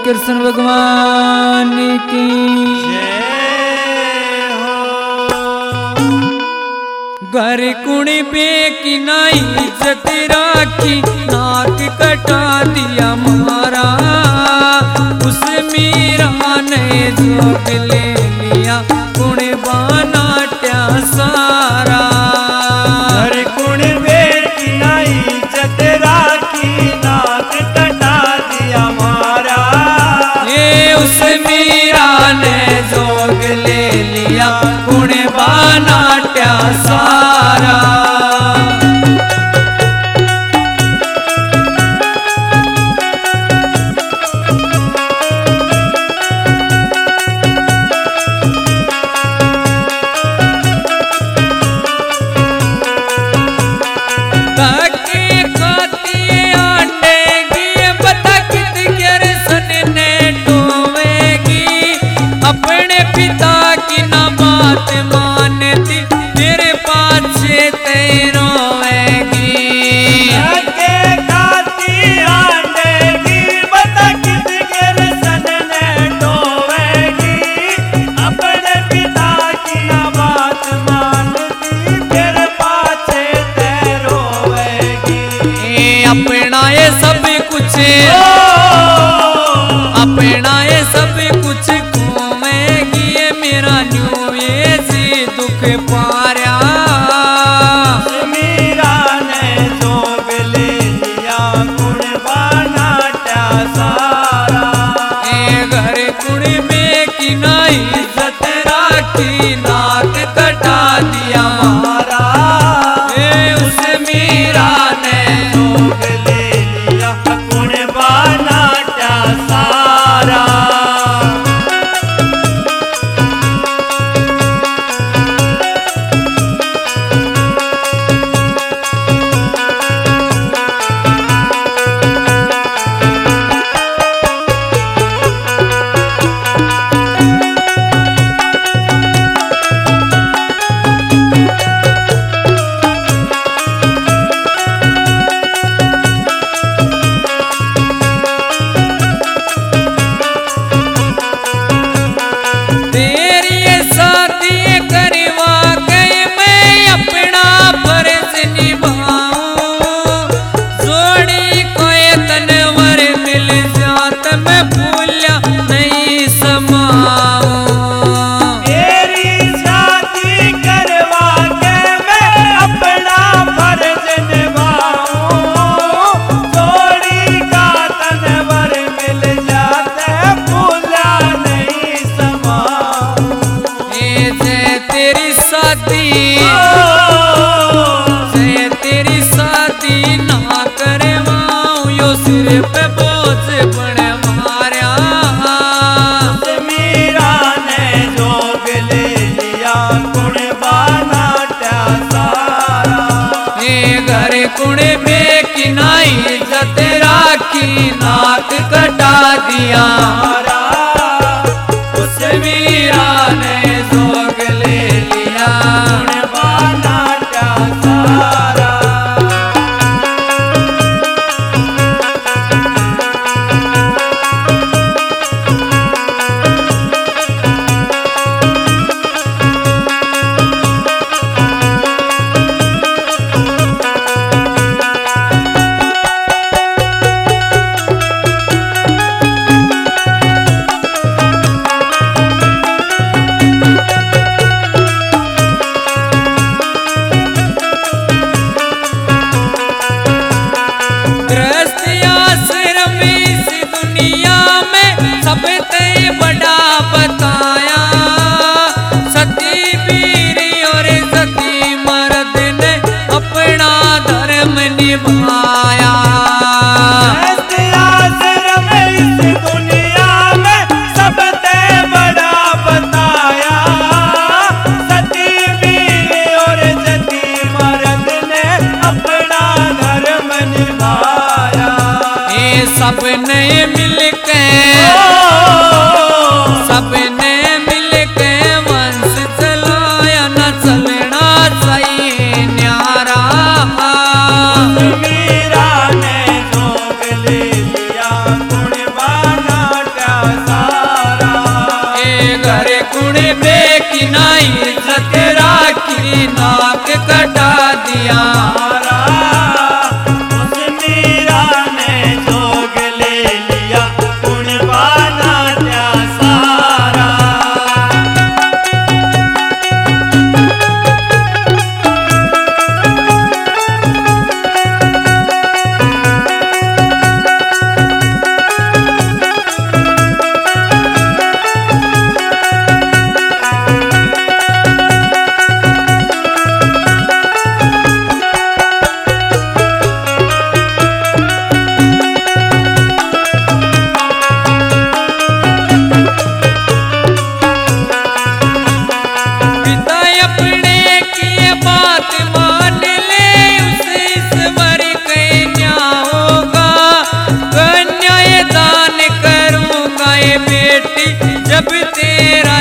कृष्ण भगवान की जय हो। घर कुणी पे की नाई इज्जत राखी, नाक कटा दिया मारा, उस मीरा ने जोग ले लिया, कुण बानाट्या सारा। घर कुण पे की नाई इज्जत राखी, नाक कटा दिया मारा, उस मीरा ने जोग ले लिया, कुण बानाट्या सारा। अपने पिता की ना बात मानती, तेरे पाछे रोएगी। के खाती आंडेगी, बता किसके सन ने टोवेगी। अपने पिता की ना बात मानती, तेरे पाछे ते रोएगी। अपना ये सब कुछ, अपना ये सब कुछ मेरा न्यू ये सी दुख पारा। मीरा ने जोग ले लिया, कुण बानाट्या सारा। घर कुण में की नाई इज्जत राखी, नाक कटा दिया मारा, उस मीरा ने जोग ले लिया, कुण बानाट्या सारा। तेरी शादी ना करे माऊ, यो सिर पे बोझ बड़े मारा। मीरा ने जोग ले लिया, कुण बानाट्या सारा। घर कुण में की नाई इज्जत राखी, नाक कटा दिया मारा, उस मीरा ने जोग ले लिया, कुण बानाट्या सारा। निभाया आश्रम इस दुनिया में सबसे बड़ा बताया, सती बीवी और जती मर्द ने अपना धर्म निभाया। ये सब ने मिलके, सब ने मिलके वंश चलाया, न चलना चाहिए न्यारा। मीरा ने जोग ले लिया, कुण बानाट्या ना इज्जत राखी नाक कटा दिया। उस मीरा ने जोग ले लिया गुण बाना त्या सारा। जब तेरा